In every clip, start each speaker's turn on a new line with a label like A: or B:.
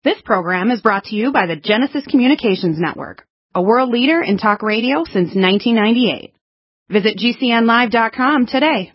A: This program is brought to you by the Genesis Communications Network, a world leader in talk radio since 1998. Visit GCNlive.com today.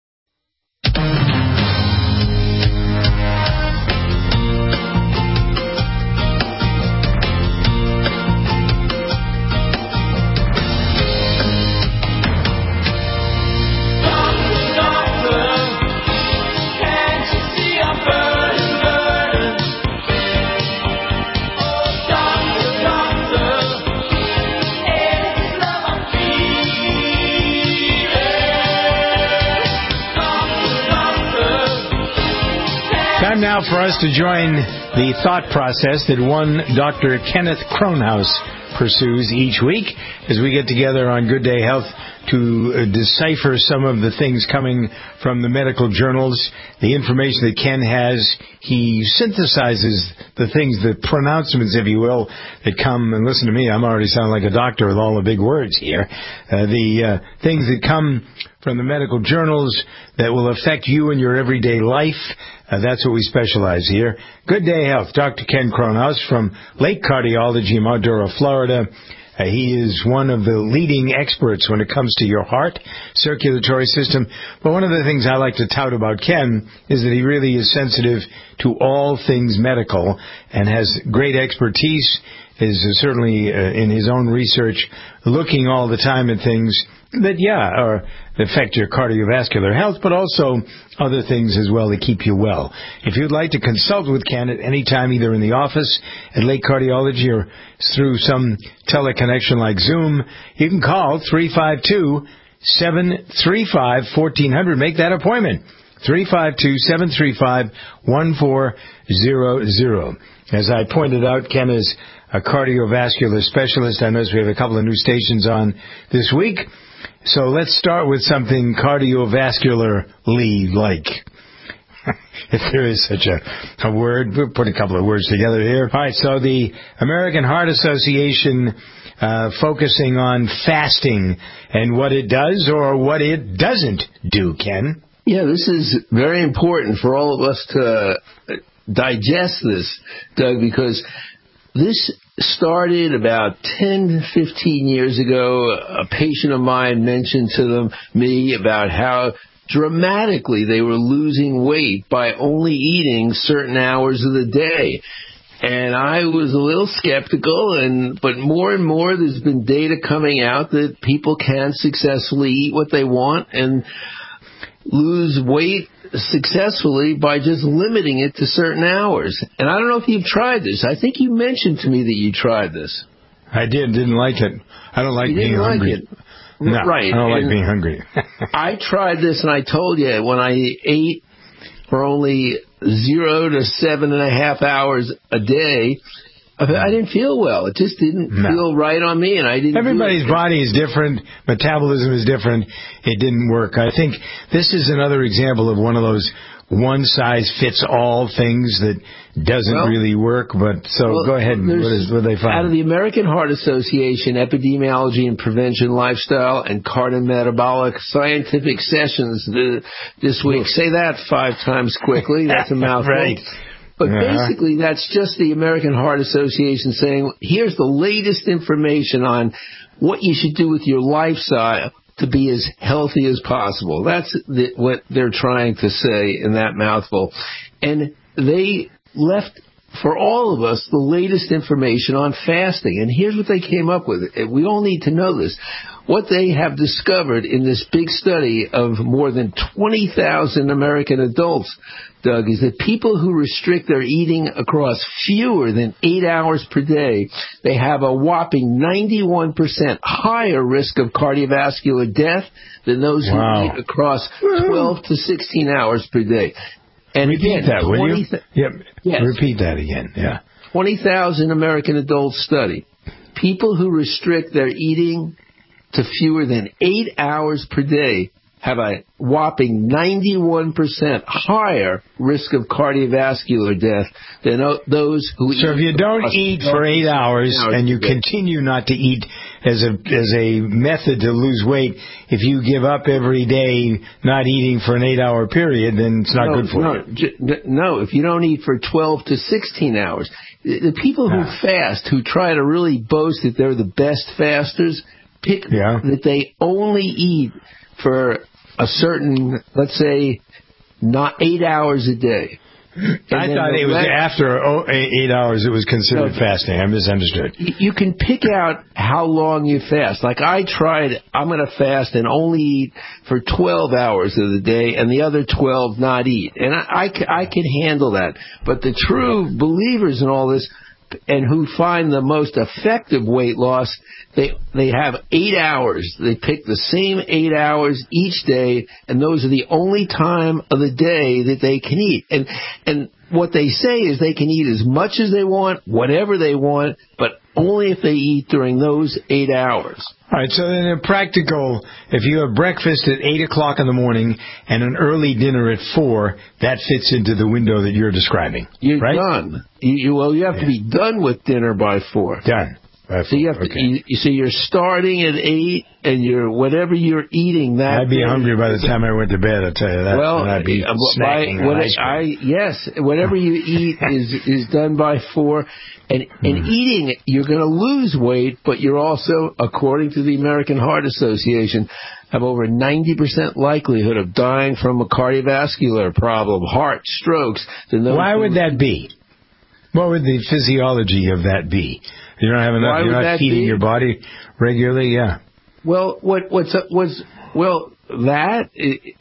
B: Time now for us to join the thought process that one Dr. Kenneth Cronhaus pursues each week as we get together on Good Day Health to decipher some of the things coming from the medical journals, the information that Ken has. He synthesizes the things, the pronouncements, if you will, that come, and listen to me, I'm already sounding like a doctor with all the big words here, the things that come from the medical journals that will affect you in your everyday life. That's what we specialize here. Good Day Health, Dr. Ken Cronhaus from Lake Cardiology in Mildura, Florida. He is one of the leading experts when it comes to your heart, circulatory system. But one of the things I like to tout about Ken is that he really is sensitive to all things medical and has great expertise, is certainly in his own research looking all the time at things that, affect your cardiovascular health, but also other things as well that keep you well. If you'd like to consult with Ken at any time, either in the office at Lake Cardiology or through some teleconnection like Zoom, you can call 352-735-1400. Make that appointment. 352-735-1400. As I pointed out, Ken is a cardiovascular specialist. I notice we have a couple of new stations on this week. So let's start with something cardiovascularly like. If there is such a word, we'll put a couple of words together here. All right, so the American Heart Association focusing on fasting and what it does or what it doesn't do, Ken.
C: Yeah, this is very important for all of us to digest this, Doug, because this started about 10, 15 years ago. A patient of mine mentioned to me about how dramatically they were losing weight by only eating certain hours of the day. And I was a little skeptical, but more and more there's been data coming out that people can successfully eat what they want and lose weight successfully by just limiting it to certain hours. And I don't know if you've tried this. I think you mentioned to me that you tried this.
B: I didn't like it. I don't like being hungry. No,
C: right.
B: I don't like being hungry.
C: I tried this, and I told you, when I ate for only 0 to 7.5 hours a day, I didn't feel well. It just didn't feel right on me, and I didn't.
B: Everybody's body is different. Metabolism is different. It didn't work. I think this is another example of one of those one-size-fits-all things that doesn't really work. But go ahead. What they find?
C: Out of the American Heart Association Epidemiology and Prevention Lifestyle and Cardiometabolic Scientific Sessions this week. Say that 5 times quickly. That's a mouthful.
B: Right.
C: But basically, that's just the American Heart Association saying, here's the latest information on what you should do with your lifestyle to be as healthy as possible. That's what they're trying to say in that mouthful. And they left for all of us the latest information on fasting. And here's what they came up with. We all need to know this. What they have discovered in this big study of more than 20,000 American adults, Doug, is that people who restrict their eating across fewer than 8 hours per day, they have a whopping 91% higher risk of cardiovascular death than those who eat across 12 to 16 hours per day. And
B: repeat that, will you? Yep.
C: Yes.
B: Repeat that again, yeah.
C: 20,000 American adults study. People who restrict their eating to fewer than 8 hours per day have a whopping 91% higher risk of cardiovascular death than those who eat.
B: So if you don't eat for 8 hours and you continue not to eat as a method to lose weight. If you give up every day not eating for an 8-hour period, then it's not good for you.
C: No, if you don't eat for 12 to 16 hours. The people who fast, who try to really boast that they're the best fasters, pick that they only eat for a certain, let's say, not 8 hours a day.
B: I thought it was after 8 hours it was considered fasting. I misunderstood.
C: You can pick out how long you fast. Like I tried, I'm going to fast and only eat for 12 hours of the day and the other 12 not eat. And I can handle that. But the true believers in all this and who find the most effective weight loss, they have 8 hours. They pick the same 8 hours each day, and those are the only time of the day that they can eat. And what they say is they can eat as much as they want, whatever they want, but only if they eat during those 8 hours.
B: All right, so then in practical, if you have breakfast at 8 o'clock in the morning and an early dinner at 4, that fits into the window that you're describing.
C: You're
B: right?
C: done. You have to be done with dinner by 4.
B: Done.
C: So you have to. So you're starting at 8, and whatever you're eating that.
B: I'd be hungry by the time I went to bed. I'll tell you that.
C: Well,
B: and I'd be snacking on ice cream.
C: Yes, whatever you eat is done by 4. And eating, you're going to lose weight, but you're also, according to the American Heart Association, have over 90% likelihood of dying from a cardiovascular problem, heart, strokes.
B: Why would that be? What would the physiology of that be? You don't have enough. You're not feeding your body regularly. Yeah.
C: Well, that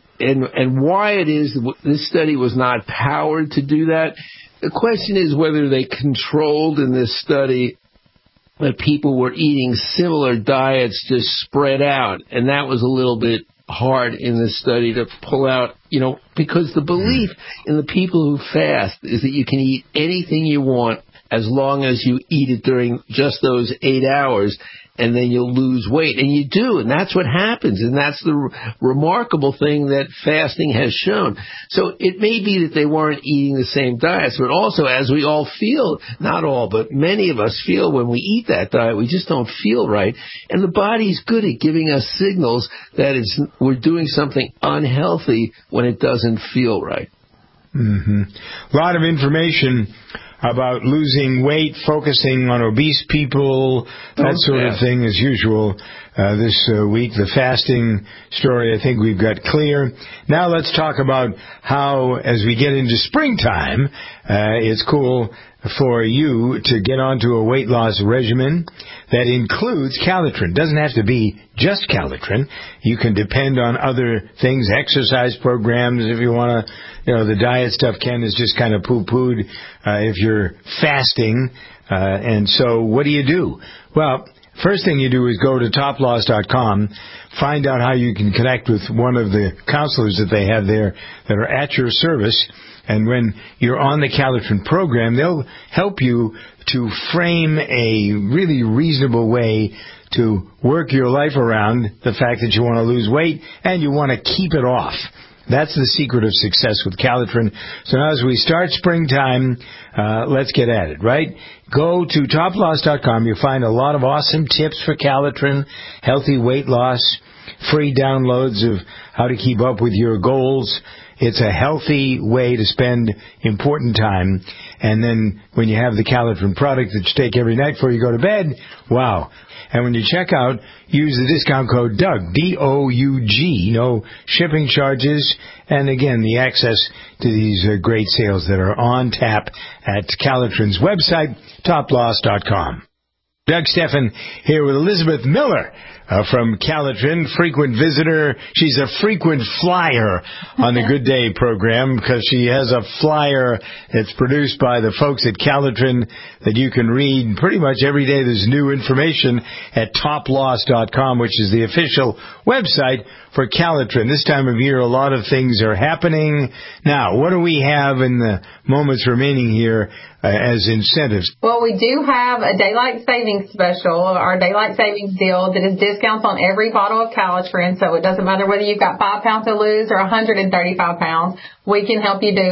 C: and why it is this study was not powered to do that. The question is whether they controlled in this study that people were eating similar diets just spread out, and that was a little bit hard in this study to pull out, because the belief in the people who fast is that you can eat anything you want as long as you eat it during just those 8 hours, and then you'll lose weight. And you do, and that's what happens, and that's the remarkable thing that fasting has shown. So it may be that they weren't eating the same diets, but also as we all feel, not all, but many of us feel when we eat that diet, we just don't feel right. And the body's good at giving us signals that we're doing something unhealthy when it doesn't feel right.
B: Mm-hmm. A lot of information about losing weight, focusing on obese people, that sort of thing as usual this week. The fasting story I think we've got clear. Now let's talk about how, as we get into springtime, it's cool for you to get onto a weight loss regimen that includes Calitrin. Doesn't have to be just Calitrin. You can depend on other things, exercise programs if you want to. The diet stuff, Ken, is just kind of poo-pooed if you're fasting. And so what do you do? Well, first thing you do is go to toploss.com, find out how you can connect with one of the counselors that they have there that are at your service. And when you're on the Calitrin program, they'll help you to frame a really reasonable way to work your life around the fact that you want to lose weight and you want to keep it off. That's the secret of success with Calitrin. So now as we start springtime, let's get at it, right? Go to toploss.com. You'll find a lot of awesome tips for Calitrin, healthy weight loss, free downloads of how to keep up with your goals. It's a healthy way to spend important time. And then when you have the Calitrin product that you take every night before you go to bed, wow. And when you check out, use the discount code DOUG, D-O-U-G, no shipping charges, and again, the access to these great sales that are on tap at Calitrin's website, toploss.com. Doug Stephan here with Elizabeth Miller from Calitrin, frequent visitor. She's a frequent flyer on the Good Day program because she has a flyer that's produced by the folks at Calitrin that you can read pretty much every day. There's new information at toploss.com, which is the official website for Calitrin. This time of year, a lot of things are happening. Now, what do we have in the moments remaining here as incentives?
D: Well, we do have a daylight savings special, our daylight savings deal that is discounts on every bottle of Calitrin. So it doesn't matter whether you've got 5 pounds to lose or 135 pounds. We can help you do it.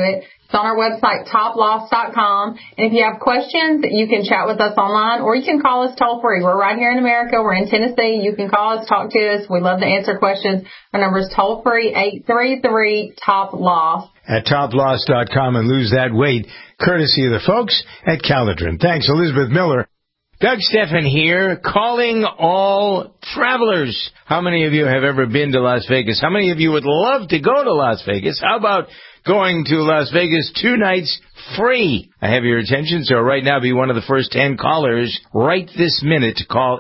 D: It's on our website, toploss.com. And if you have questions, you can chat with us online or you can call us toll free. We're right here in America. We're in Tennessee. You can call us, talk to us. We love to answer questions. Our number is toll free, 833-TOP-LOSS.
B: At toploss.com and lose that weight, courtesy of the folks at Caladrin. Thanks, Elizabeth Miller. Doug Stephan here, calling all travelers. How many of you have ever been to Las Vegas? How many of you would love to go to Las Vegas? How about going to Las Vegas 2 nights free? I have your attention, so right now be one of the first 10 callers right this minute to call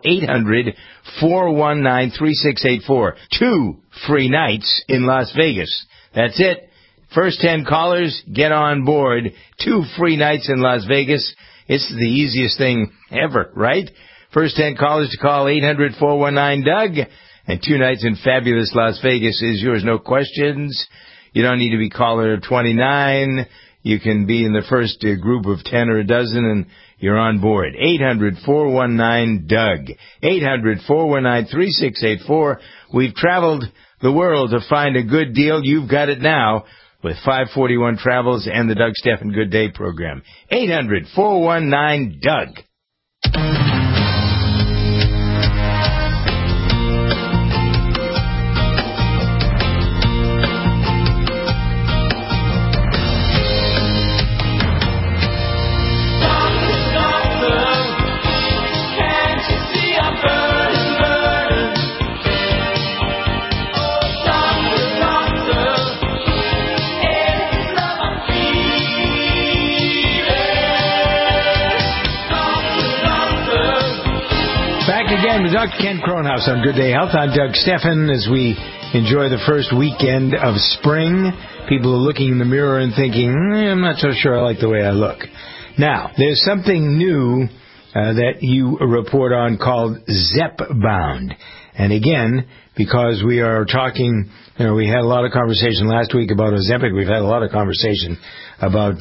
B: 800-419-3684. 2 free nights in Las Vegas. That's it. First 10 callers, get on board. 2 free nights in Las Vegas. It's the easiest thing ever, right? First 10 callers to call 800-419-DOUG. And 2 nights in fabulous Las Vegas is yours. No questions. You don't need to be caller 29. You can be in the first group of 10 or a dozen, and you're on board. 800-419-DOUG. 800-419-3684. We've traveled the world to find a good deal. You've got it now with 541 Travels and the Doug Stephan Good Day program. 800-419-DOUG. Again, with Dr. Ken Kronhaus on Good Day Health. I'm Doug Stephan as we enjoy the first weekend of spring. People are looking in the mirror and thinking, I'm not so sure I like the way I look. Now, there's something new that you report on called Zepbound. And again, because we are talking, we had a lot of conversation last week about Ozempic. We've had a lot of conversation about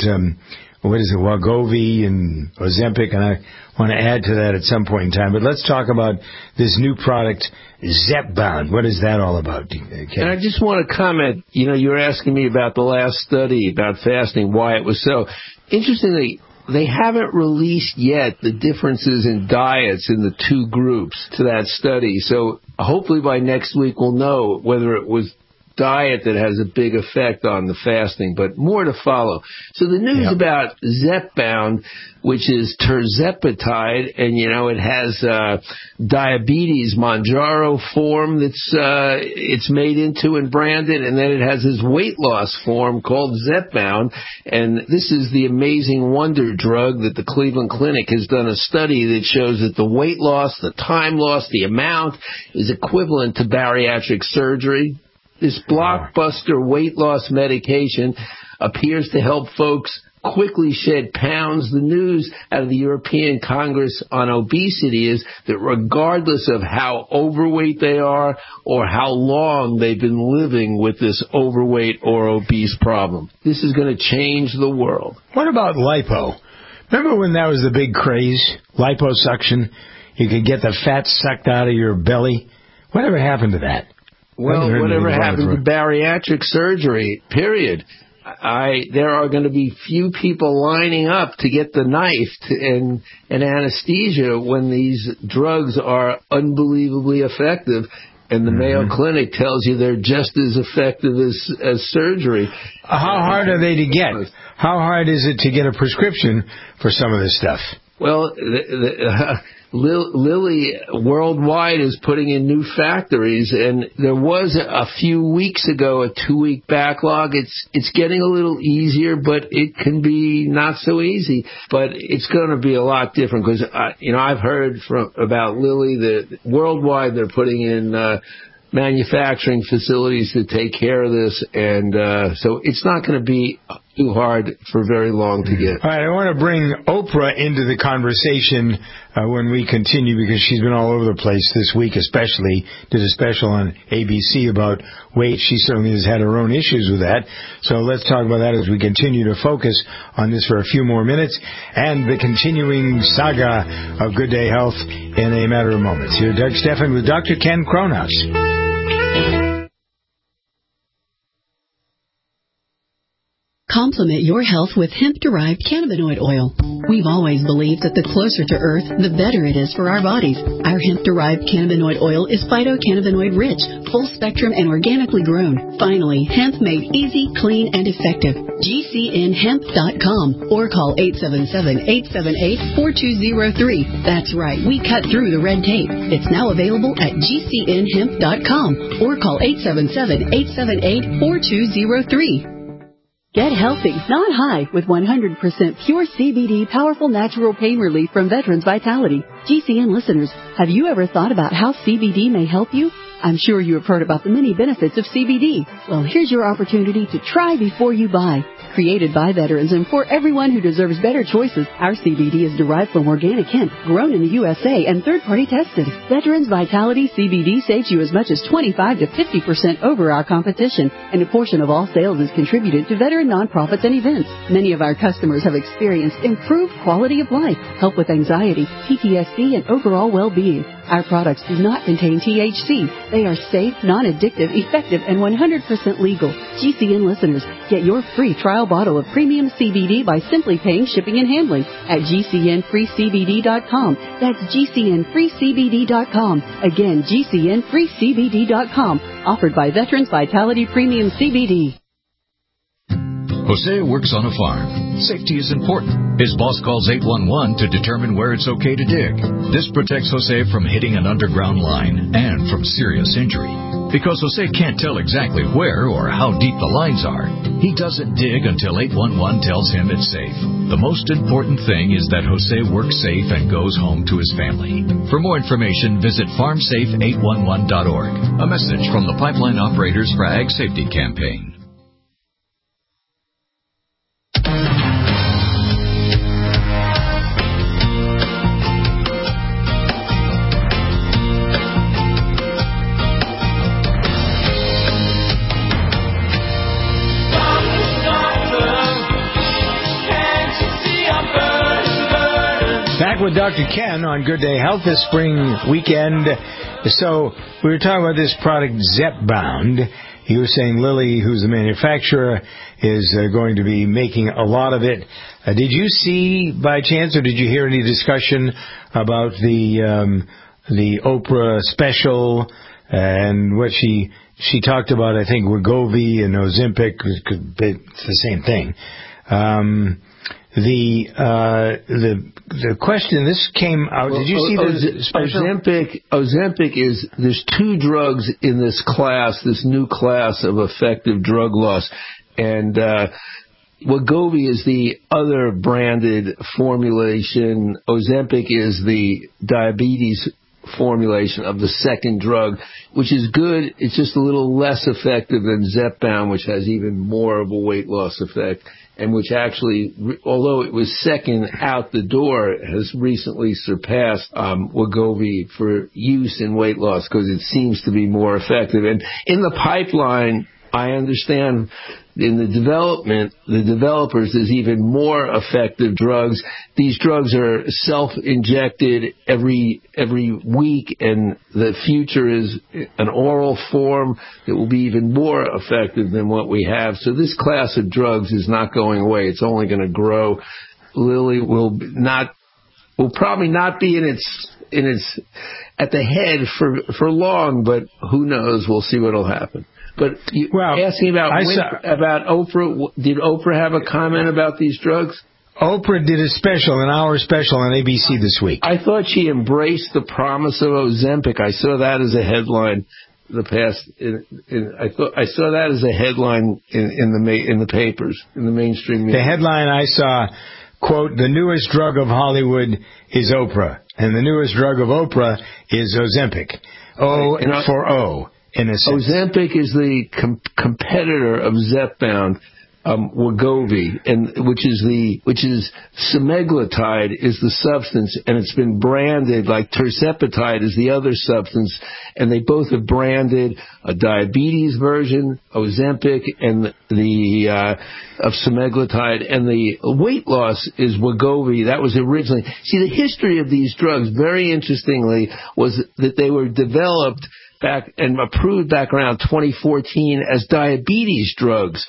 B: Wegovy and Ozempic, and I want to add to that at some point in time. But let's talk about this new product, Zepbound. What is that all about, Ken?
C: And I just want to comment, you were asking me about the last study about fasting, why it was so. Interestingly, they haven't released yet the differences in diets in the 2 groups to that study. So hopefully by next week we'll know whether it was diet that has a big effect on the fasting, but more to follow. So the news about Zepbound, which is tirzepatide, and it has diabetes Mounjaro form that's it's made into and branded, and then it has this weight loss form called Zepbound, and this is the amazing wonder drug that the Cleveland Clinic has done a study that shows that the weight loss, the time loss, the amount is equivalent to bariatric surgery. This blockbuster weight loss medication appears to help folks quickly shed pounds. The news out of the European Congress on Obesity is that regardless of how overweight they are or how long they've been living with this overweight or obese problem, this is going to change the world.
B: What about lipo? Remember when that was the big craze? Liposuction? You could get the fat sucked out of your belly. Whatever happened to that?
C: Well, whatever happened to bariatric surgery, period. There are going to be few people lining up to get the knife and anesthesia when these drugs are unbelievably effective. And the Mayo Clinic tells you they're just as effective as surgery.
B: How hard are they to get? How hard is it to get a prescription for some of this stuff?
C: Well, Lilly worldwide is putting in new factories, and there was a few weeks ago a 2-week backlog. It's getting a little easier, but it can be not so easy. But it's going to be a lot different because I've heard about Lilly that worldwide they're putting in manufacturing facilities to take care of this, and so it's not going to be too hard for very long to get.
B: All right, I want to bring Oprah into the conversation when we continue because she's been all over the place this week, especially did a special on ABC about weight. She certainly has had her own issues with that. So let's talk about that as we continue to focus on this for a few more minutes and the continuing saga of Good Day Health in a matter of moments. Here, Doug Stephan with Dr. Ken Kronhaus.
E: Supplement your health with hemp-derived cannabinoid oil. We've always believed that the closer to Earth, the better it is for our bodies. Our hemp-derived cannabinoid oil is phytocannabinoid-rich, full-spectrum, and organically grown. Finally, hemp made easy, clean, and effective. GCNhemp.com or call 877-878-4203. That's right, we cut through the red tape. It's now available at GCNhemp.com or call 877-878-4203. Get healthy, not high, with 100% pure CBD powerful natural pain relief from Veterans Vitality. GCN listeners, have you ever thought about how CBD may help you? I'm sure you have heard about the many benefits of CBD. Well, here's your opportunity to try before you buy. Created by veterans and for everyone who deserves better choices, our CBD is derived from organic hemp, grown in the USA and third-party tested. Veterans Vitality CBD saves you as much as 25 to 50% over our competition, and a portion of all sales is contributed to veteran nonprofits and events. Many of our customers have experienced improved quality of life, help with anxiety, PTSD, and overall well-being. Our products do not contain THC. They are safe, non-addictive, effective, and 100% legal. GCN listeners, get your free trial bottle of premium CBD by simply paying shipping and handling at GCNFreeCBD.com. That's GCNFreeCBD.com. Again, GCNFreeCBD.com. Offered by Veterans Vitality Premium CBD.
F: Jose works on a farm. Safety is important. His boss calls 811 to determine where it's okay to dig. This protects Jose from hitting an underground line and from serious injury. Because Jose can't tell exactly where or how deep the lines are, he doesn't dig until 811 tells him it's safe. The most important thing is that Jose works safe and goes home to his family. For more information, visit farmsafe811.org. A message from the Pipeline Operators for Ag Safety Campaign.
B: Back with Dr. Ken on Good Day Health this spring weekend. So we were talking about this product, Zepbound. He was saying Lilly, who's the manufacturer, is going to be making a lot of it. Did you see, by chance, or did you hear any discussion about the Oprah special and what she talked about? I think Wegovy and Ozempic, it's the same thing. The question, this came out, did you see the special?
C: Ozempic is, there's two drugs in this class, this new class of effective drug loss, and Wegovy is the other branded formulation. Ozempic is the diabetes formulation of the second drug, which is good. It's just a little less effective than Zepbound, which has even more of a weight loss effect, and which actually, although it was second out the door, has recently surpassed Wegovy for use in weight loss because it seems to be more effective. And in the pipeline, I understand in the development, the developers, there's even more effective drugs. These drugs are self-injected every week, and the future is an oral form that will be even more effective than what we have. So this class of drugs is not going away. It's only going to grow. Lilly will probably not be in its at the head for long, but who knows? We'll see what will happen. But you asking about Oprah, did Oprah have a comment about these drugs?
B: Oprah did a special, an hour special on ABC this week. I
C: thought she embraced the promise of Ozempic. I saw that as a headline. I saw that as a headline in the papers, in the mainstream media.
B: The headline I saw, quote, "The newest drug of Hollywood is Oprah, and the newest drug of Oprah is Ozempic." O for O. In a sense.
C: Ozempic is the competitor of Zepbound, Wegovy, and which is semaglutide is the substance, and it's been branded like tirzepatide is the other substance, and they both have branded a diabetes version, Ozempic, and the of semaglutide, and the weight loss is Wegovy. That was originally. See, the history of these drugs, very interestingly, was that they were developed back and approved back around 2014 as diabetes drugs.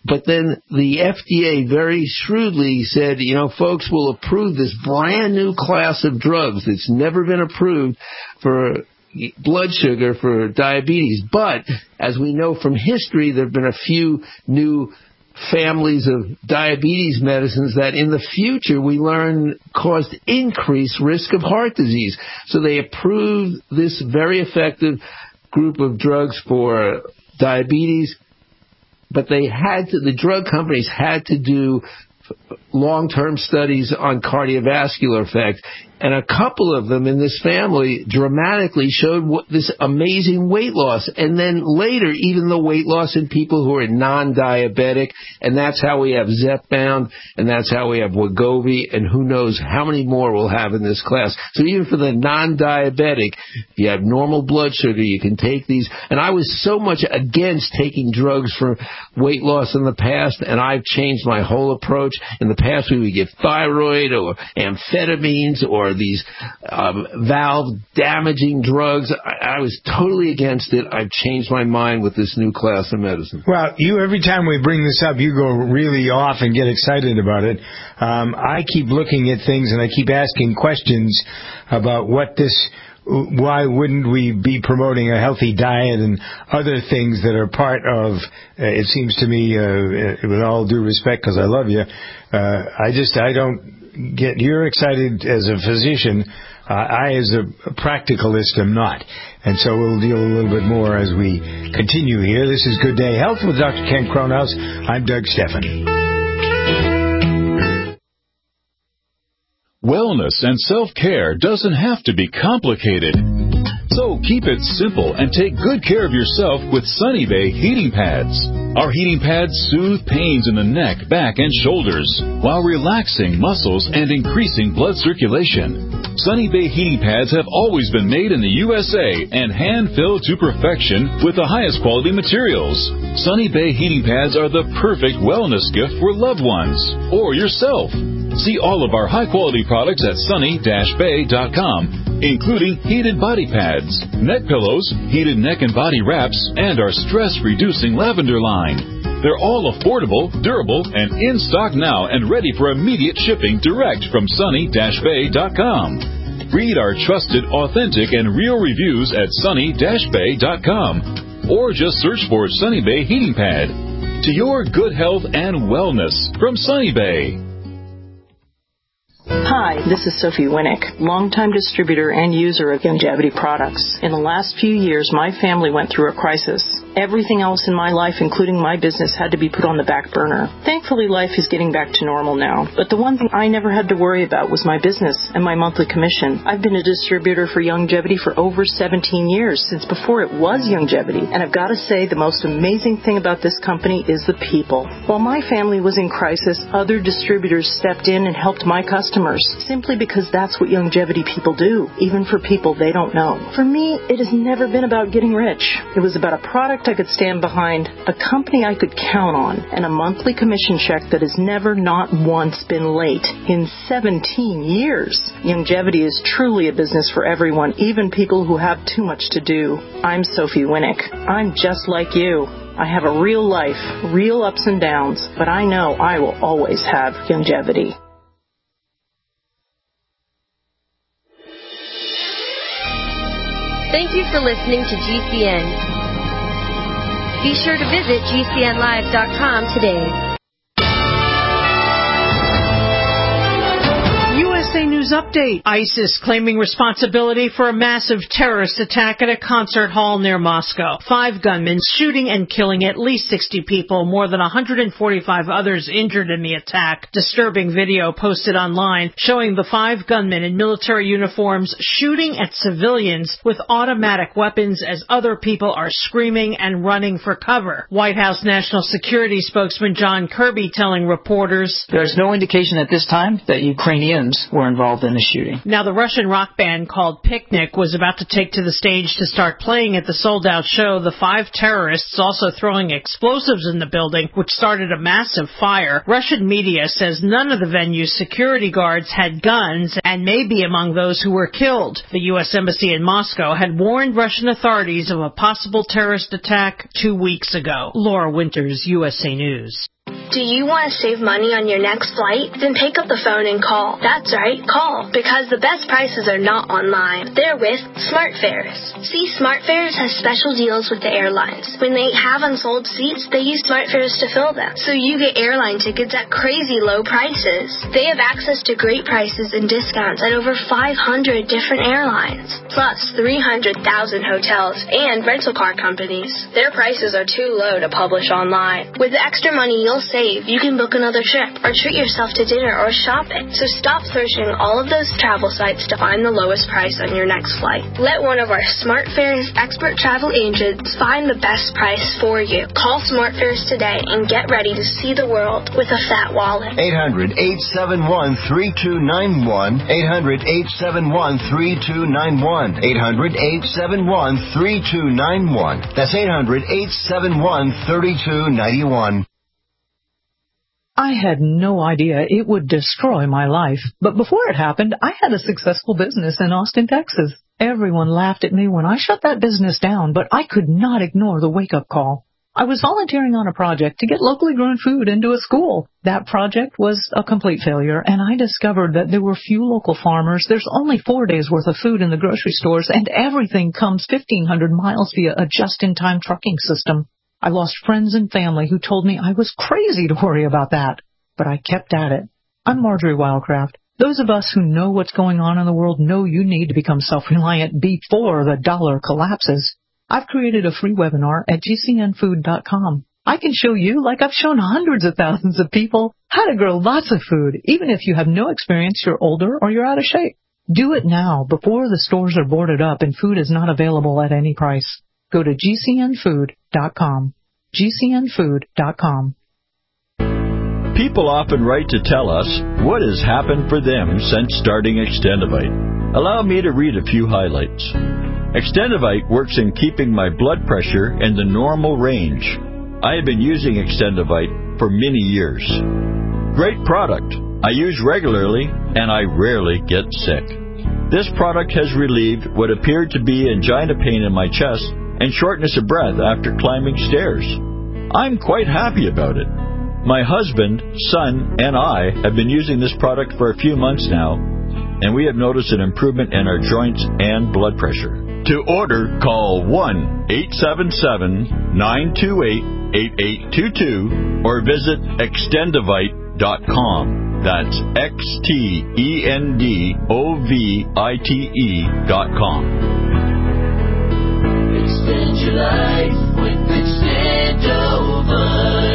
C: But then the FDA very shrewdly said, folks, will approve this brand new class of drugs that's never been approved for blood sugar, for diabetes. But as we know from history, there have been a few new families of diabetes medicines that in the future we learn caused increased risk of heart disease. So they approved this very effective group of drugs for diabetes, but the drug companies had to do long-term studies on cardiovascular effect. And a couple of them in this family dramatically showed this amazing weight loss. And then later, even the weight loss in people who are non-diabetic. And that's how we have Zepbound, and that's how we have Wegovy, and who knows how many more we'll have in this class. So even for the non-diabetic, if you have normal blood sugar, you can take these. And I was so much against taking drugs for weight loss in the past, and I've changed my whole approach. In the past, we would give thyroid or amphetamines or these valve-damaging drugs. I was totally against it. I've changed my mind with this new class of medicine.
B: Well, every time we bring this up, you go really off and get excited about it. I keep looking at things and I keep asking questions about why wouldn't we be promoting a healthy diet and other things that are part of, it seems to me, with all due respect, because I love you, I don't get, you're excited as a physician. I, as a practicalist, am not. And so we'll deal a little bit more as we continue here. This is Good Day Health with Dr. Ken Kronhaus. I'm Doug Stephan.
F: Wellness and self-care doesn't have to be complicated. So keep it simple and take good care of yourself with Sunny Bay heating pads. Our heating pads soothe pains in the neck, back, and shoulders while relaxing muscles and increasing blood circulation. Sunny Bay heating pads have always been made in the USA and hand-filled to perfection with the highest quality materials. Sunny Bay heating pads are the perfect wellness gift for loved ones or yourself. See all of our high-quality products at sunny-bay.com, including heated body pads, neck pillows, heated neck and body wraps, and our stress-reducing lavender line. They're all affordable, durable, and in stock now and ready for immediate shipping direct from sunny-bay.com. Read our trusted, authentic, and real reviews at sunny-bay.com, or just search for Sunny Bay Heating Pad. To your good health and wellness from Sunny Bay.
G: Hi, this is Sophie Winnick, longtime distributor and user of Youngevity products. In the last few years, my family went through a crisis. Everything else in my life, including my business, had to be put on the back burner. Thankfully, life is getting back to normal now. But the one thing I never had to worry about was my business and my monthly commission. I've been a distributor for Youngevity for over 17 years, since before it was Youngevity. And I've got to say, the most amazing thing about this company is the people. While my family was in crisis, other distributors stepped in and helped my customers, simply because that's what Youngevity people do, even for people they don't know. For me, it has never been about getting rich. It was about a product I could stand behind, a company I could count on, and a monthly commission check that has never, not once, been late in 17 years. Youngevity is truly a business for everyone, even people who have too much to do. I'm Sophie Winnick. I'm just like you. I have a real life, real ups and downs, but I know I will always have Youngevity.
H: Thank you for listening to GCN. Be sure to visit GCNlive.com today.
I: USA News Update. ISIS claiming responsibility for a massive terrorist attack at a concert hall near Moscow. 5 gunmen shooting and killing at least 60 people, more than 145 others injured in the attack. Disturbing video posted online showing the 5 gunmen in military uniforms shooting at civilians with automatic weapons as other people are screaming and running for cover. White House National Security spokesman John Kirby telling reporters,
J: "There's no indication at this time that Ukrainians were involved in the shooting."
I: Now, the Russian rock band called Picnic was about to take to the stage to start playing at the sold-out show. The 5 terrorists also throwing explosives in the building, which started a massive fire. Russian media says none of the venue's security guards had guns and may be among those who were killed. The U.S. Embassy in Moscow had warned Russian authorities of a possible terrorist attack 2 weeks ago. Laura Winters, USA News.
K: Do you want to save money on your next flight? Then pick up the phone and call. That's right, call. Because the best prices are not online. They're with SmartFares. See, SmartFares has special deals with the airlines. When they have unsold seats, they use SmartFares to fill them. So you get airline tickets at crazy low prices. They have access to great prices and discounts at over 500 different airlines. Plus 300,000 hotels and rental car companies. Their prices are too low to publish online. With the extra money you'll save, you can book another trip or treat yourself to dinner or shopping. So stop searching all of those travel sites to find the lowest price on your next flight. Let one of our SmartFares expert travel agents find the best price for you. Call SmartFares today and get ready to see the world with a fat wallet.
L: 800-871-3291. 800-871-3291. 800-871-3291. That's 800-871-3291.
J: I had no idea it would destroy my life. But before it happened, I had a successful business in Austin, Texas. Everyone laughed at me when I shut that business down, but I could not ignore the wake-up call. I was volunteering on a project to get locally grown food into a school. That project was a complete failure, and I discovered that there were few local farmers. There's only 4 days' worth of food in the grocery stores, and everything comes 1,500 miles via a just-in-time trucking system. I lost friends and family who told me I was crazy to worry about that, but I kept at it. I'm Marjorie Wildcraft. Those of us who know what's going on in the world know you need to become self-reliant before the dollar collapses. I've created a free webinar at gcnfood.com. I can show you, like I've shown hundreds of thousands of people, how to grow lots of food, even if you have no experience, you're older, or you're out of shape. Do it now, before the stores are boarded up and food is not available at any price. Go to gcnfood.com. gcnfood.com.
M: People often write to tell us what has happened for them since starting Extendivite. Allow me to read a few highlights. Extendivite works in keeping my blood pressure in the normal range. I have been using Extendivite for many years. Great product. I use regularly and I rarely get sick. This product has relieved what appeared to be angina pain in my chest and shortness of breath after climbing stairs. I'm quite happy about it. My husband, son, and I have been using this product for a few months now, and we have noticed an improvement in our joints and blood pressure. To order, call 1-877-928-8822 or visit Extendivite.com. That's Xtendovite.com.
N: Extend your life with Extendovite.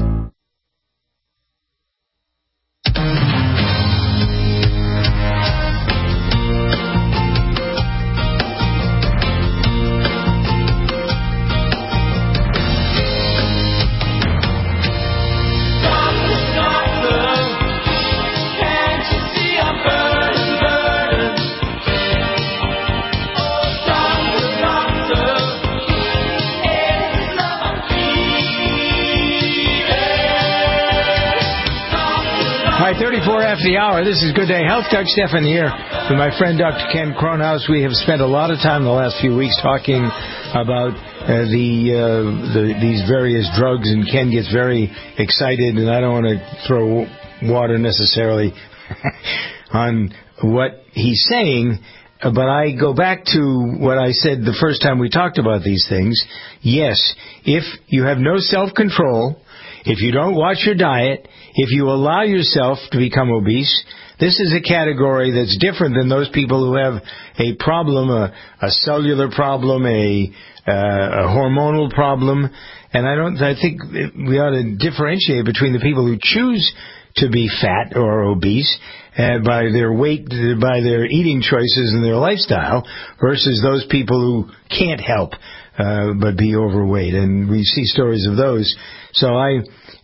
B: All right, 34 after the hour. This is Good Day Health. Doug Stephan here with my friend Dr. Ken Kronhaus. We have spent a lot of time the last few weeks talking about these various drugs, and Ken gets very excited, and I don't want to throw water necessarily on what he's saying, but I go back to what I said the first time we talked about these things. Yes, if you have no self-control, if you don't watch your diet, if you allow yourself to become obese, this is a category that's different than those people who have a problem, a cellular problem, a hormonal problem. And I think we ought to differentiate between the people who choose to be fat or obese by their weight, by their eating choices and their lifestyle, versus those people who can't help but be overweight. And we see stories of those. So I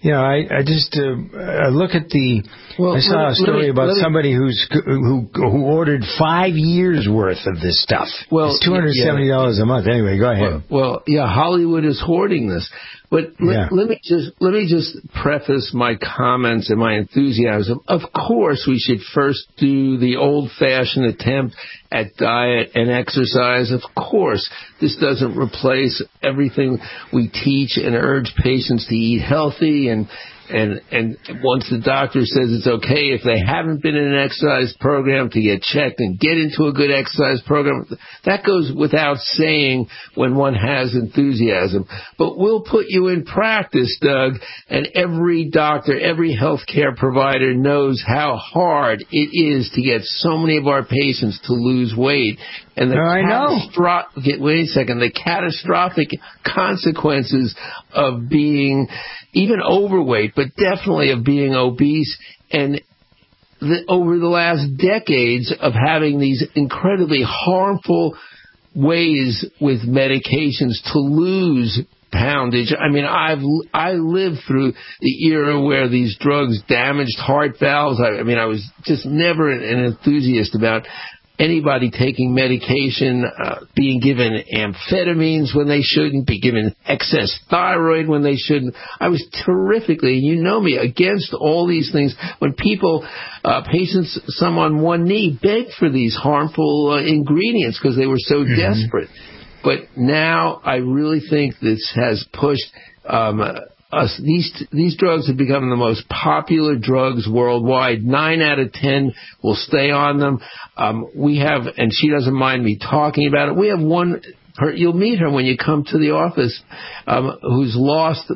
B: look at the. Well, I saw a story about somebody who ordered 5 years worth of this stuff. Well, it's $270 a month. Anyway, go ahead.
C: Well, Hollywood is hoarding this. But let me just preface my comments and my enthusiasm. Of course, we should first do the old-fashioned attempt at diet and exercise. Of course, this doesn't replace everything we teach and urge patients to eat healthy and And once the doctor says it's okay, if they haven't been in an exercise program, to get checked and get into a good exercise program. That goes without saying when one has enthusiasm. But we'll put you in practice, Doug, and every doctor, every healthcare provider knows how hard it is to get so many of our patients to lose weight. And the catastrophic consequences of being even overweight, but definitely of being obese, and over the last decades of having these incredibly harmful ways with medications to lose poundage. I mean, I lived through the era where these drugs damaged heart valves. I was just never an enthusiast about anybody taking medication, being given amphetamines when they shouldn't, be given excess thyroid when they shouldn't. I was terrifically, you know me, against all these things. When people, patients, some on one knee, begged for these harmful ingredients because they were so desperate. But now I really think this has pushed us. These drugs have become the most popular drugs worldwide. 9 out of 10 will stay on them. We have, and she doesn't mind me talking about it, we have one, you'll meet her when you come to the office, who's lost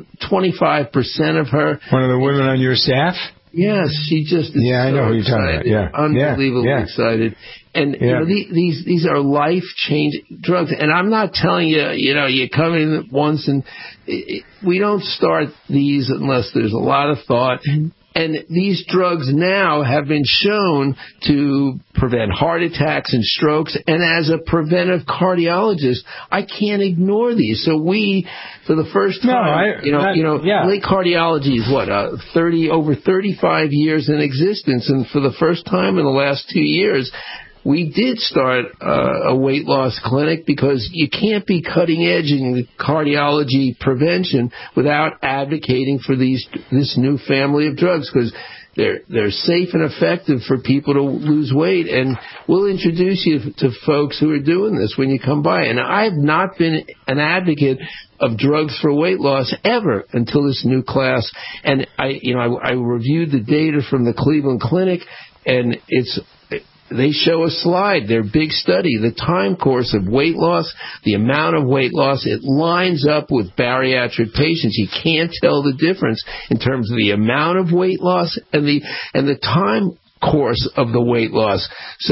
C: 25% of her.
B: One of the women on your staff?
C: Yes, she just is
B: I know who you're talking about. Yeah.
C: Unbelievably excited. And you know, these are life-changing drugs. And I'm not telling you, you come in once and we don't start these unless there's a lot of thought. And these drugs now have been shown to prevent heart attacks and strokes. And as a preventive cardiologist, I can't ignore these. So we, for the first time, late cardiology is over 35 years in existence. And for the first time in the last 2 years, we did start a weight loss clinic because you can't be cutting-edging cardiology prevention without advocating for this new family of drugs, because they're safe and effective for people to lose weight. And we'll introduce you to folks who are doing this when you come by. And I've not been an advocate of drugs for weight loss ever until this new class. And I reviewed the data from the Cleveland Clinic, and they show a slide, their big study, the time course of weight loss, the amount of weight loss. It lines up with bariatric patients. You can't tell the difference in terms of the amount of weight loss and the time course of the weight loss.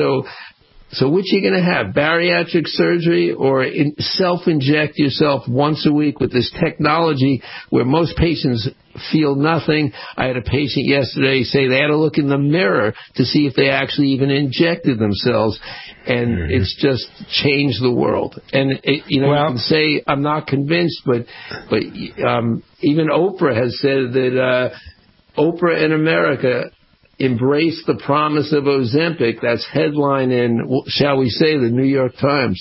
C: So which are you going to have, bariatric surgery or self-inject yourself once a week with this technology where most patients feel nothing? I had a patient yesterday say they had to look in the mirror to see if they actually even injected themselves, and it's just changed the world. And, you can say I'm not convinced, but even Oprah has said that Oprah in America embrace the promise of Ozempic. That's headline in, shall we say, the New York Times.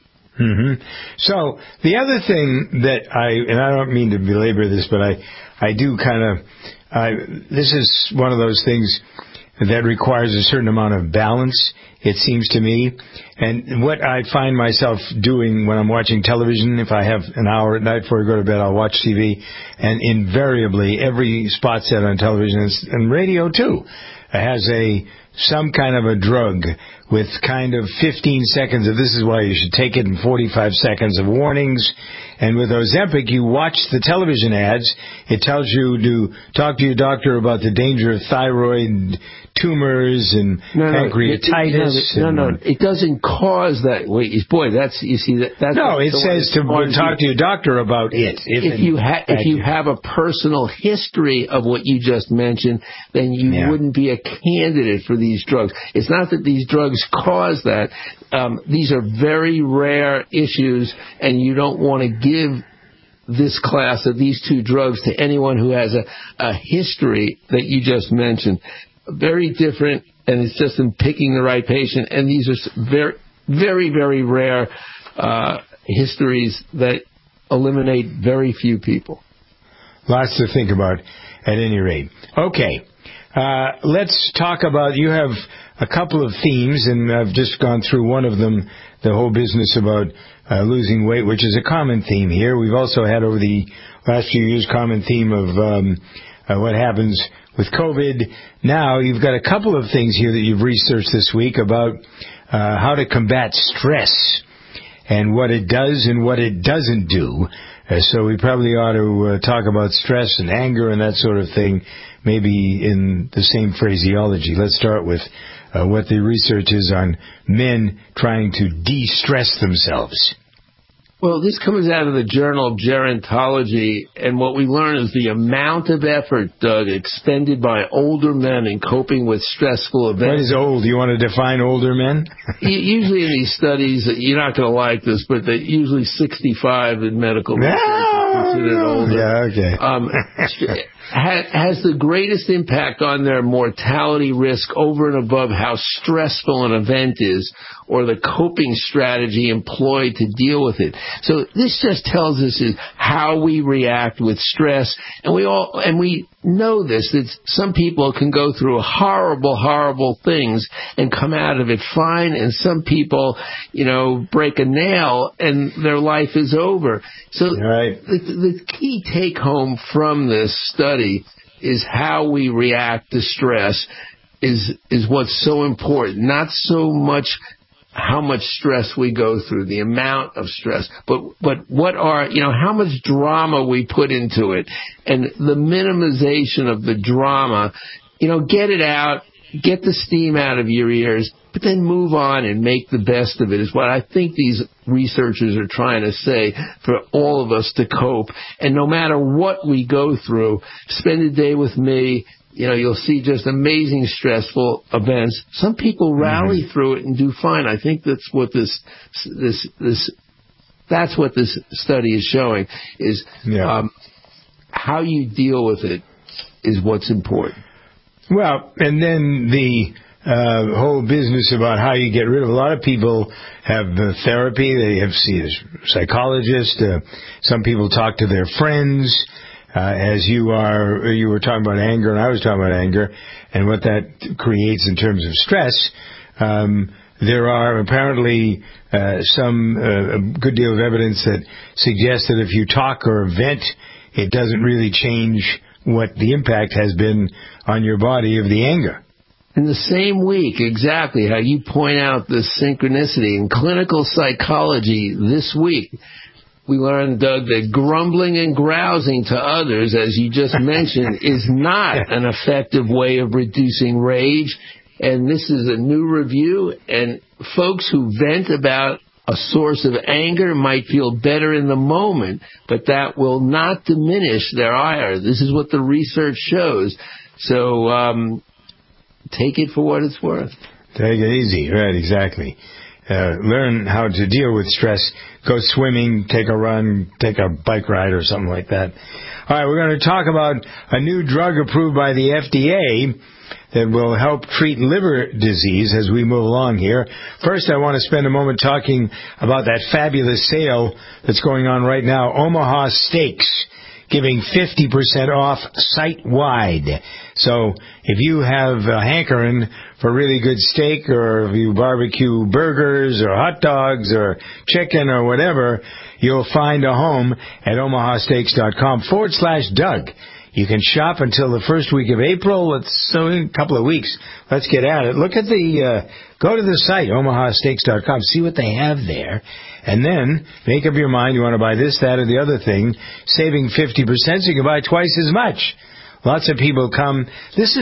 B: So the other thing that I don't mean to belabor this, but I do this is one of those things that requires a certain amount of balance, it seems to me. And what I find myself doing when I'm watching television, if I have an hour at night before I go to bed, I'll watch TV, and invariably every spot set on television and radio too has some kind of a drug with kind of 15 seconds of this is why you should take it and 45 seconds of warnings. And with Ozempic, you watch the television ads. It tells you to talk to your doctor about the danger of thyroid tumors and pancreatitis.
C: No, it doesn't cause that. Wait, boy, that's you see that.
B: No, it says to talk to your doctor about it.
C: If you have a personal history of what you just mentioned, then you wouldn't be a candidate for these drugs. It's not that these drugs cause that. These are very rare issues, and you don't want to give this class of these two drugs to anyone who has a history that you just mentioned. Very different, and it's just in picking the right patient. And these are very, very, very rare histories that eliminate very few people.
B: Lots to think about at any rate. Okay. Let's talk about, you have a couple of themes, and I've just gone through one of them, the whole business about losing weight, which is a common theme here. We've also had over the last few years common theme of what happens with COVID. Now, you've got a couple of things here that you've researched this week about how to combat stress and what it does and what it doesn't do. So we probably ought to talk about stress and anger and that sort of thing, maybe in the same phraseology. Let's start with what the research is on men trying to de-stress themselves.
C: Well, this comes out of the Journal of Gerontology, and what we learn is the amount of effort, Doug, expended by older men in coping with stressful events.
B: What is old? You want to define older men?
C: Usually in these studies, you're not going to like this, but they're usually 65 in medical research is considered older.
B: Yeah, okay.
C: Has the greatest impact on their mortality risk over and above how stressful an event is or the coping strategy employed to deal with it. So this just tells us is how we react with stress, and we know this, that some people can go through horrible things and come out of it fine, and some people, break a nail and their life is over. So the key take home from this study is how we react to stress is what's so important. Not so much how much stress we go through, the amount of stress, but what are, how much drama we put into it, and the minimization of the drama. Get it out, get the steam out of your ears, but then move on and make the best of it is what I think these researchers are trying to say for all of us to cope. And no matter what we go through, spend a day with me. You'll see just amazing stressful events. Some people rally through it and do fine. I think that's what that's what this study is showing is how you deal with it is what's important.
B: Well, and then the whole business about how you get rid of. A lot of people have therapy. They have see a psychologist. Some people talk to their friends. As you were talking about anger, and I was talking about anger, and what that creates in terms of stress. There are apparently a good deal of evidence that suggests that if you talk or vent, it doesn't really change what the impact has been on your body of the anger.
C: In the same week, exactly how you point out this synchronicity in clinical psychology this week, we learned, Doug, that grumbling and grousing to others, as you just mentioned, is not an effective way of reducing rage. And this is a new review, and folks who vent about a source of anger might feel better in the moment, but that will not diminish their ire. This is what the research shows. So take it for what it's worth.
B: Take it easy. Right, exactly. Learn how to deal with stress. Go swimming, take a run, take a bike ride or something like that. All right, we're going to talk about a new drug approved by the FDA that will help treat liver disease as we move along here. First, I want to spend a moment talking about that fabulous sale that's going on right now, Omaha Steaks, giving 50% off site-wide. So if you have a hankering for really good steak, or if you barbecue burgers or hot dogs or chicken or whatever, you'll find a home at omahasteaks.com/Doug. You can shop until the first week of April. So in a couple of weeks. Let's get at it. Look at go to the site, omahasteaks.com, see what they have there. And then make up your mind you want to buy this, that, or the other thing, saving 50% so you can buy twice as much. Lots of people come. This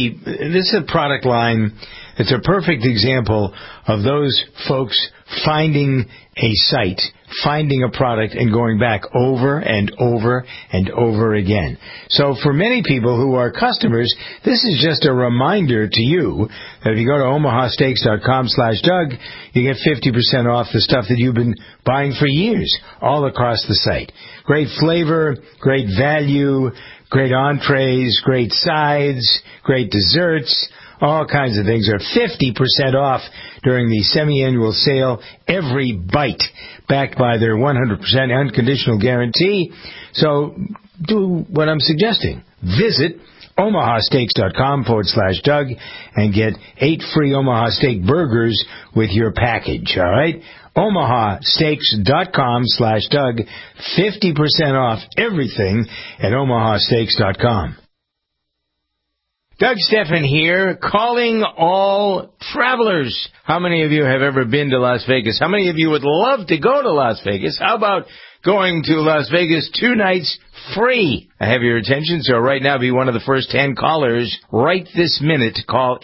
B: is a product line. It's a perfect example of those folks finding a site, finding a product, and going back over and over and over again. So for many people who are customers, this is just a reminder to you that if you go to omahasteaks.com/Doug, you get 50% off the stuff that you've been buying for years all across the site. Great flavor, great value, great entrees, great sides, great desserts. All kinds of things are 50% off during the semi-annual sale. Every bite backed by their 100% unconditional guarantee. So do what I'm suggesting. Visit omahasteaks.com/Doug and get 8 free Omaha Steak burgers with your package. All right? omahasteaks.com/Doug. 50% off everything at omahasteaks.com. Doug Stephan here, calling all travelers. How many of you have ever been to Las Vegas? How many of you would love to go to Las Vegas? How about going to Las Vegas 2 nights free? I have your attention, so right now be one of the first 10 callers right this minute to call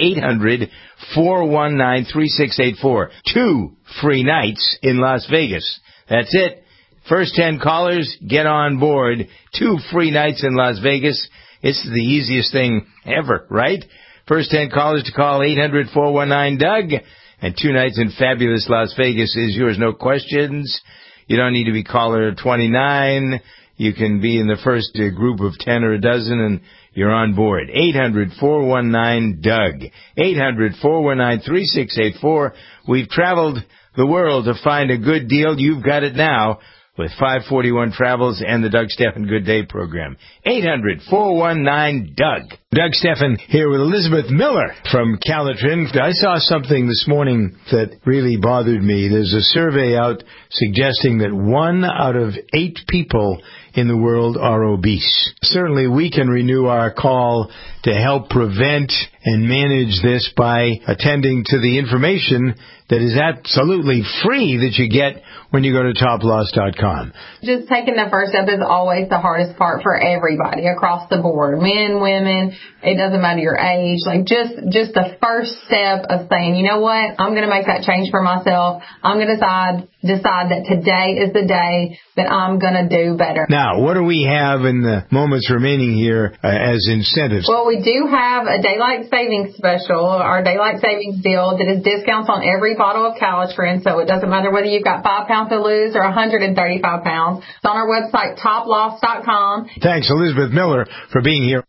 B: 800-419-3684. 2 free nights in Las Vegas. That's it. First 10 callers, get on board. 2 free nights in Las Vegas. It's the easiest thing ever, right? First 10 callers to call 800-419-DOUG. And 2 nights in fabulous Las Vegas is yours, no questions. You don't need to be caller 29. You can be in the first group of 10 or a dozen, and you're on board. 800-419-DOUG. 800-419-3684. We've traveled the world to find a good deal. You've got it now with 541 Travels and the Doug Stephan Good Day program. 800-419-DOUG. Doug Stephan here with Elizabeth Miller from Calitrin. I saw something this morning that really bothered me. There's a survey out suggesting that 1 out of 8 people in the world are obese. Certainly we can renew our call to help prevent and manage this by attending to the information that is absolutely free that you get when you go to toploss.com.
D: Just taking the first step is always the hardest part for everybody across the board. Men, women, it doesn't matter your age. Like just the first step of saying, you know what, I'm going to make that change for myself. I'm going to decide that today is the day that I'm going to do better.
B: Now, what do we have in the moments remaining here as incentives?
D: Well, we do have a daylight savings special, our daylight savings deal that is discounts on every bottle of Calitrin, so it doesn't matter whether you've got 5 pounds to lose or 135 pounds. It's on our website, toploss.com.
B: Thanks, Elizabeth Miller, for being here.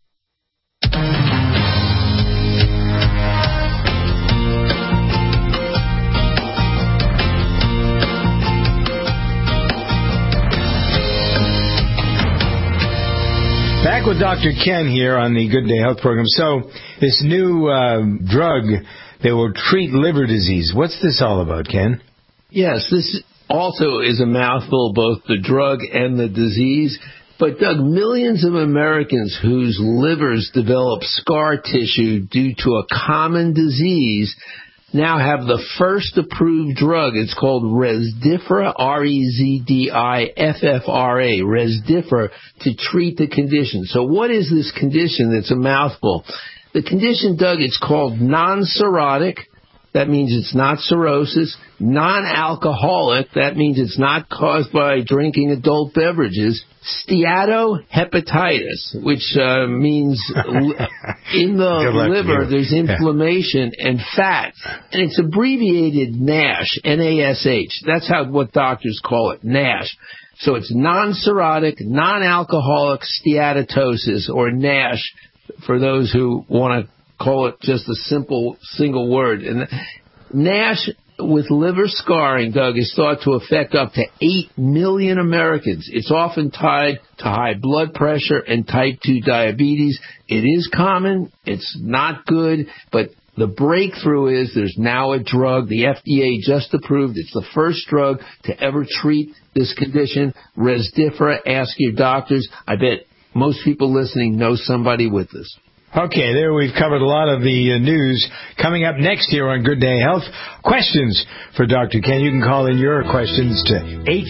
B: Back with Dr. Ken here on the Good Day Health program. So, this new drug that will treat liver disease, what's this all about, Ken?
C: Yes, this also is a mouthful, both the drug and the disease. But, Doug, millions of Americans whose livers develop scar tissue due to a common disease now have the first approved drug. It's called Rezdiffra, R-E-Z-D-I-F-F-R-A, Rezdiffra, to treat the condition. So what is this condition that's a mouthful? The condition, Doug, it's called non-cirrhotic. That means it's not cirrhosis. Non-alcoholic. That means it's not caused by drinking adult beverages. Steatohepatitis, which means in the liver there's inflammation and fat. And it's abbreviated NASH, N-A-S-H. That's what doctors call it, NASH. So it's non-cirrhotic, non-alcoholic steatosis, or NASH, for those who want to call it just a simple single word. And NASH with liver scarring, Doug, is thought to affect up to 8 million Americans. It's often tied to high blood pressure and type 2 diabetes. It is common. It's not good, but the breakthrough is there's now a drug the FDA just approved. It's the first drug to ever treat this condition, Rezdiffra. Ask your doctors. I bet most people listening know somebody with this.
B: Okay, there we've covered a lot of the news. Coming up next here on Good Day Health, questions for Dr. Ken. You can call in your questions to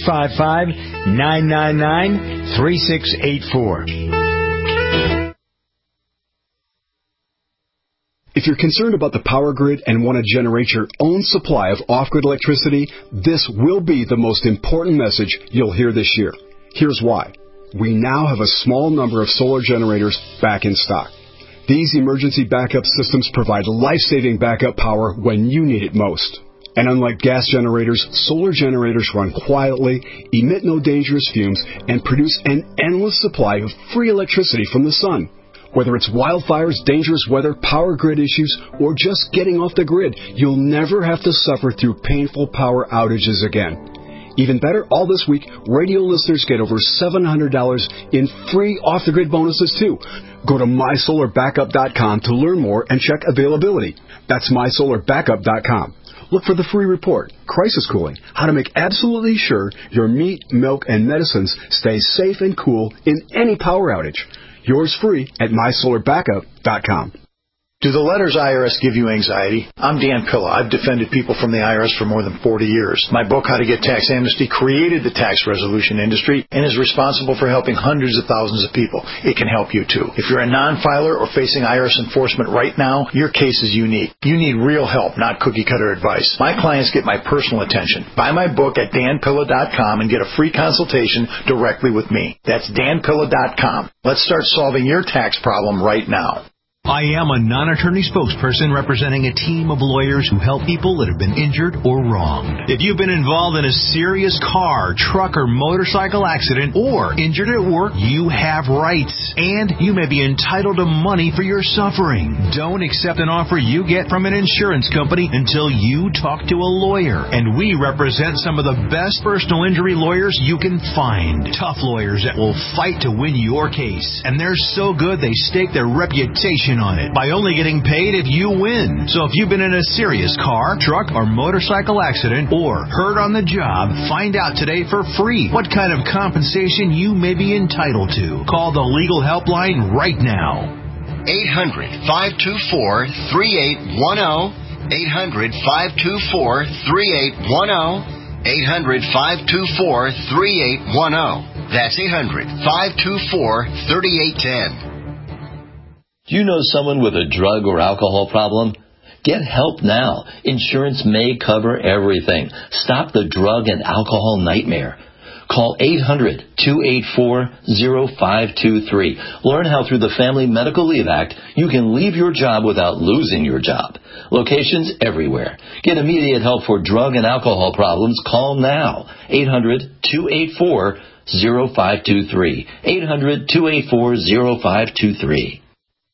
B: 855-999-3684.
O: If you're concerned about the power grid and want to generate your own supply of off-grid electricity, this will be the most important message you'll hear this year. Here's why. We now have a small number of solar generators back in stock. These emergency backup systems provide life-saving backup power when you need it most. And unlike gas generators, solar generators run quietly, emit no dangerous fumes, and produce an endless supply of free electricity from the sun. Whether it's wildfires, dangerous weather, power grid issues, or just getting off the grid, you'll never have to suffer through painful power outages again. Even better, all this week, radio listeners get over $700 in free off-the-grid bonuses, too. Go to mysolarbackup.com to learn more and check availability. That's mysolarbackup.com. Look for the free report, Crisis Cooling, how to make absolutely sure your meat, milk, and medicines stay safe and cool in any power outage. Yours free at mysolarbackup.com.
P: Do the letters IRS give you anxiety? I'm Dan Pilla. I've defended people from the IRS for more than 40 years. My book, How to Get Tax Amnesty, created the tax resolution industry and is responsible for helping hundreds of thousands of people. It can help you, too. If you're a non-filer or facing IRS enforcement right now, your case is unique. You need real help, not cookie-cutter advice. My clients get my personal attention. Buy my book at danpilla.com and get a free consultation directly with me. That's danpilla.com. Let's start solving your tax problem right now.
Q: I am a non-attorney spokesperson representing a team of lawyers who help people that have been injured or wronged. If you've been involved in a serious car, truck, or motorcycle accident or injured at work, you have rights, and you may be entitled to money for your suffering. Don't accept an offer you get from an insurance company until you talk to a lawyer, and we represent some of the best personal injury lawyers you can find. Tough lawyers that will fight to win your case, and they're so good they stake their reputation on it by only getting paid if you win. So if you've been in a serious car, truck, or motorcycle accident or hurt on the job, find out today for free what kind of compensation you may be entitled to. Call the legal helpline right now.
L: 800-524-3810. 800-524-3810. 800-524-3810. That's 800-524-3810.
R: Do you know someone with a drug or alcohol problem? Get help now. Insurance may cover everything. Stop the drug and alcohol nightmare. Call 800-284-0523. Learn how through the Family Medical Leave Act you can leave your job without losing your job. Locations everywhere. Get immediate help for drug and alcohol problems. Call now. 800-284-0523. 800-284-0523.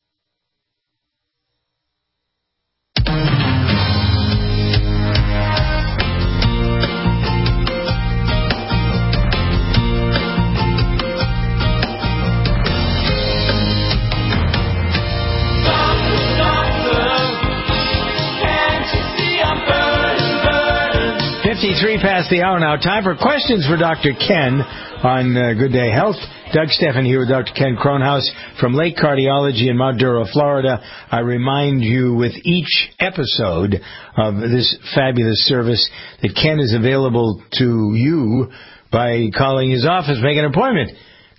B: Past the hour now. Time for questions for Dr. Ken on Good Day Health. Doug Steffen here with Dr. Ken Kronhaus from Lake Cardiology in Mount Duro, Florida. I remind you with each episode of this fabulous service that Ken is available to you by calling his office. Make an appointment.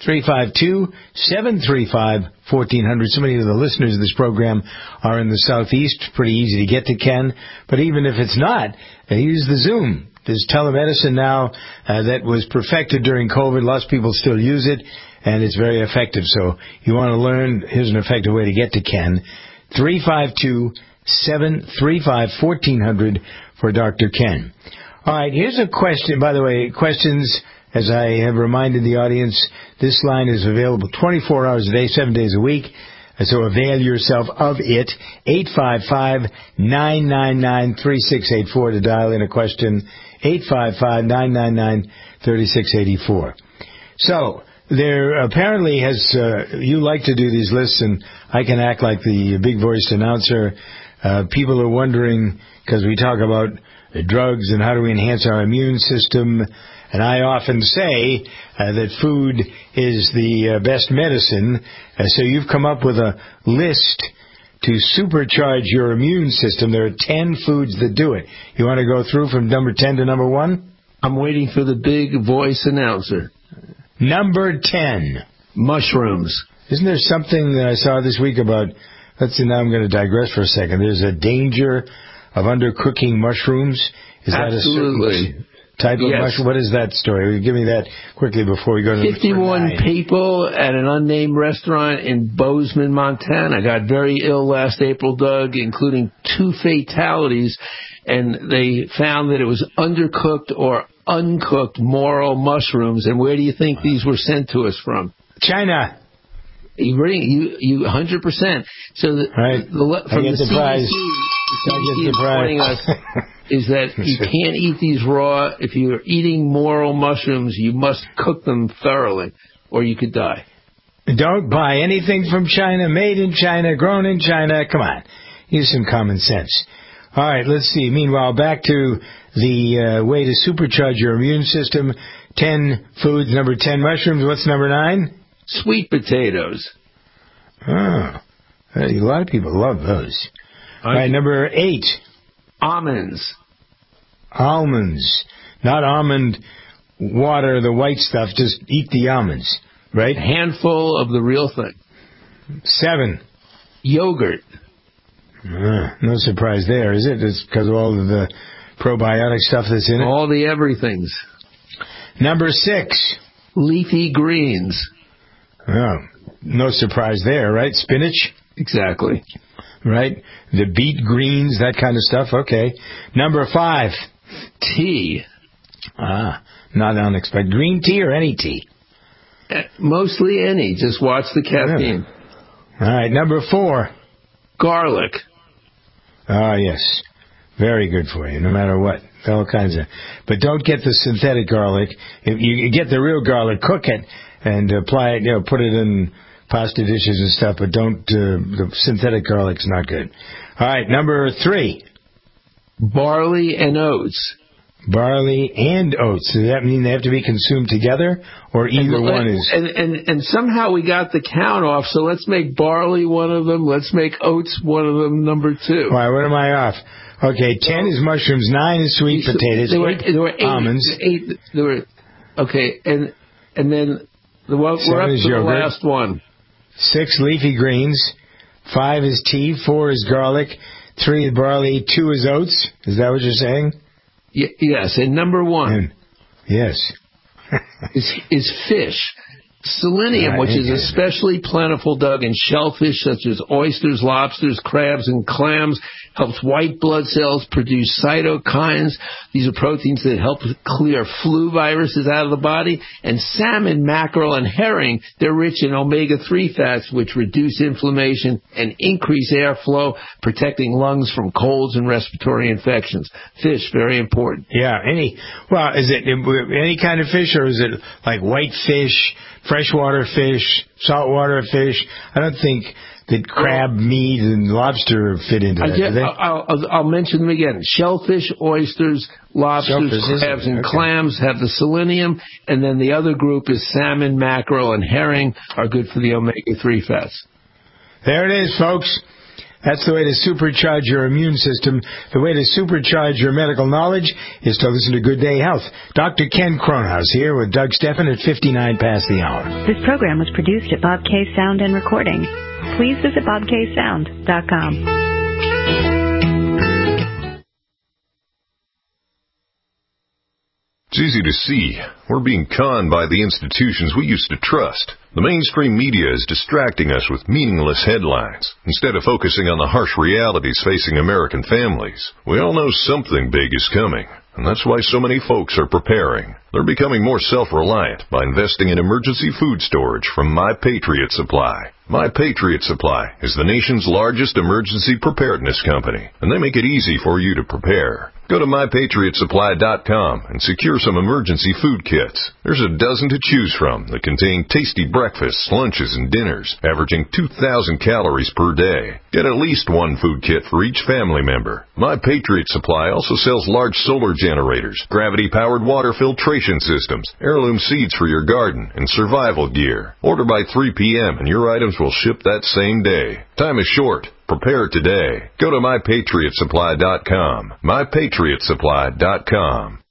B: 352-735-1400. So many of the listeners of this program are in the Southeast. Pretty easy to get to Ken. But even if it's not, use the Zoom. There's telemedicine now that was perfected during COVID. Lots of people still use it, and it's very effective. So you want to learn, here's an effective way to get to Ken. 352-735-1400 for Dr. Ken. All right, here's a question. By the way, questions, as I have reminded the audience, this line is available 24 hours a day, 7 days a week. So avail yourself of it. 855-999-3684 to dial in a question. 855-999-3684. So there apparently has, you like to do these lists, and I can act like the big-voiced announcer. People are wondering, because we talk about drugs and how do we enhance our immune system, and I often say that food is the best medicine. So you've come up with a list to supercharge your immune system. There are 10 foods that do it. You want to go through from number 10 to number 1?
C: I'm waiting for the big voice announcer.
B: Number 10.
C: Mushrooms.
B: Isn't there something that I saw this week about, let's see, now I'm going to digress for a second. There's a danger of undercooking mushrooms. Is that
C: Absolutely.
B: A certain type of mushroom? What is that story? Give me that quickly before we go to
C: 51 people at an unnamed restaurant in Bozeman, Montana got very ill last April, Doug, including 2 fatalities, and they found that it was undercooked or uncooked morel mushrooms. And where do you think these were sent to us from?
B: China.
C: You 100%. So
B: right.
C: From the CDC, is warning us is that you can't eat these raw. If you're eating morel mushrooms, you must cook them thoroughly, or you could die.
B: Don't buy anything from China, made in China, grown in China. Come on. Use some common sense. All right, let's see. Meanwhile, back to the way to supercharge your immune system. 10 foods. Number 10, mushrooms. What's number 9?
C: Sweet potatoes.
B: Oh. A lot of people love those. All right, number 8.
C: Almonds.
B: Almonds. Not almond water, the white stuff. Just eat the almonds, right?
C: A handful of the real thing.
B: 7.
C: Yogurt.
B: No surprise there, is it? It's because of all of the probiotic stuff that's in it?
C: All the everythings.
B: Number 6.
C: Leafy greens.
B: Oh, no surprise there, right? Spinach?
C: Exactly.
B: Right? The beet greens, that kind of stuff. Okay. Number 5.
C: Tea.
B: Not unexpected. Green tea or any tea?
C: Mostly any. Just watch the caffeine.
B: Yeah. All right. Number 4.
C: Garlic.
B: Yes. Very good for you, no matter what. All kinds of. But don't get the synthetic garlic. If you get the real garlic, cook it and apply it, put it in pasta dishes and stuff, but don't, the synthetic garlic's not good. All right, number 3.
C: Barley and oats.
B: Barley and oats. Does that mean they have to be consumed together, or either one is?
C: And somehow we got the count off, so let's make barley one of them. Let's make oats one of them, number 2.
B: Why, what am I off? Okay, 10 is mushrooms, 9 is sweet potatoes,
C: there were 8
B: almonds.
C: 8, there were, okay, and then we're up to the last one.
B: 6 leafy greens, 5 is tea, 4 is garlic, 3 is barley, 2 is oats. Is that what you're saying?
C: Yes, and number 1.
B: Yes.
C: is fish. Selenium, which is especially plentiful, Doug, in shellfish such as oysters, lobsters, crabs, and clams, helps white blood cells produce cytokines. These are proteins that help clear flu viruses out of the body. And salmon, mackerel, and herring, they're rich in omega-3 fats, which reduce inflammation and increase airflow, protecting lungs from colds and respiratory infections. Fish, very important.
B: Yeah, is it any kind of fish, or is it like white fish, freshwater fish, saltwater fish? I don't think that crab meat and lobster fit into that, do they?
C: I'll mention them again. Shellfish, oysters, lobsters, crabs, and clams have the selenium, and then the other group is salmon, mackerel, and herring are good for the omega-3 fats.
B: There it is, folks. That's the way to supercharge your immune system. The way to supercharge your medical knowledge is to listen to Good Day Health. Dr. Ken Cronhaus here with Doug Steffen at 59 past the hour.
S: This program was produced at Bob K. Sound and Recording. Please visit bobksound.com.
T: It's easy to see. We're being conned by the institutions we used to trust. The mainstream media is distracting us with meaningless headlines instead of focusing on the harsh realities facing American families. We all know something big is coming, and that's why so many folks are preparing. They're becoming more self-reliant by investing in emergency food storage from My Patriot Supply. My Patriot Supply is the nation's largest emergency preparedness company, and they make it easy for you to prepare. Go to MyPatriotSupply.com and secure some emergency food kits. There's a dozen to choose from that contain tasty breakfasts, lunches, and dinners, averaging 2,000 calories per day. Get at least one food kit for each family member. My Patriot Supply also sells large solar generators, gravity-powered water filtration systems, heirloom seeds for your garden, and survival gear. Order by 3 p.m. and your items will ship that same day. Time is short. Prepare today. Go to MyPatriotSupply.com. MyPatriotSupply.com.